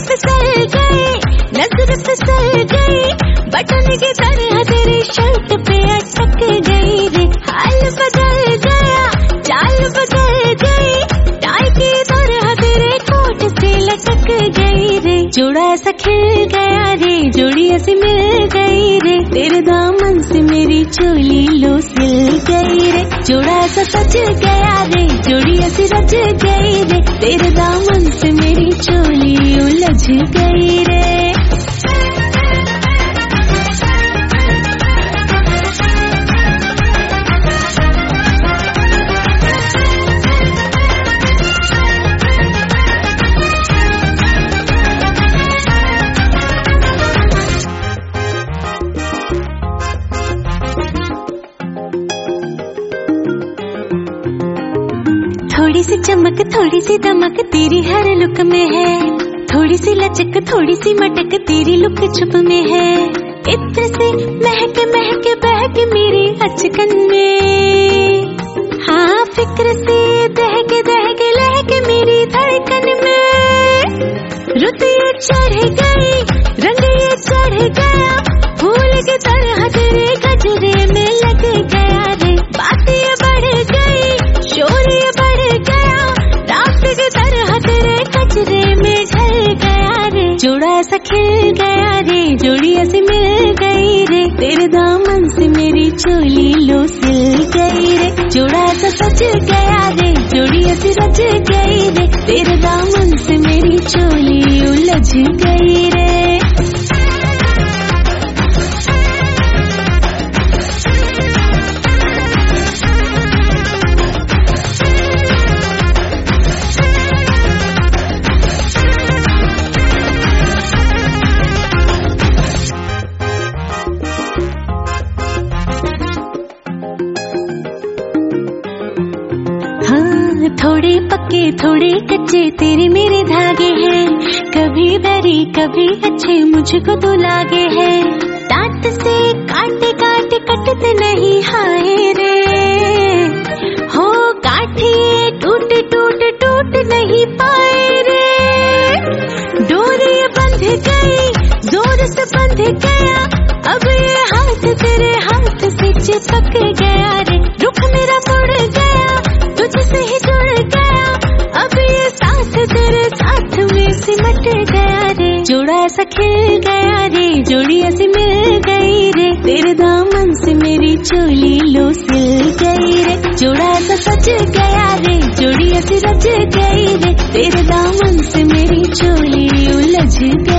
फिसल गए, नजर फिसल गई, बटन की तरह तेरी शर्ट पे अटक गई रे। हाल बदल गया, चाल बदल गई, टाई की तरह तेरे कोट से लटक गई रे। जोड़ा ऐसा खिल गया रे, जोड़ी ऐसी मिल गई रे, तेरे दामन से मेरी चोली लो सिल गई रे। जोड़ा ऐसा सज गया रे, जोड़ी ऐसी रच गई रे, तेरे दामन से मेरी चोली उलझ गई रे। थोड़ी सी चमक, थोड़ी सी दमक तेरी हर लुक में है, थोड़ी सी लचक, थोड़ी सी मटक तेरी लुक छुप में है। इत्र से महक महक बहक मेरी अचकन में, हाँ फिक्र से दहक दहक लहक मेरी धड़कन में। रुत ये चढ़ गई, रंग ये चढ़ गया, फूल की तरह तेरे गजरे में लग गया रे। बात ये बढ़ गई, शोर ये बढ़ गया, रात की तरह तेरे कचरे में ढल गया रे। जोड़ा ऐसा खिल गया रे, जोड़ी ऐसी मिल गई रे, तेरे दामन से मेरी चोली लो सिल गई रे। जोड़ा ऐसा सज गया रे, जोड़ी ऐसी रच गई रे, तेरे दामन से मेरी चोली उलझ गई रे। थोड़े पक्के थोड़े कच्चे तेरे मेरे धागे हैं, कभी बैरी कभी अच्छे मुझको तो लागे हैं। दांत से काटे काटे कटते नहीं हाय रे, हो काठी टूट टूट टूट नहीं पाए रे। डोरी बंध गई, जोर से बंध गया, अब ये हाथ तेरे हाथ से चिपक गया रे। रुख मेरा मुड़ गया, तुझसे ही जुड़ गया, अब ये साथ तेरे साथ में सिमट गया रे। जोड़ा ऐसा खिल गया रे, जोड़ी ऐसी मिल गई रे, तेरे दामन से मेरी चोली लो सिल गई रे। जोड़ा ऐसा सज गया रे, जोड़ी ऐसी रच गई रे, तेरे दामन से मेरी चोली उलझ गई।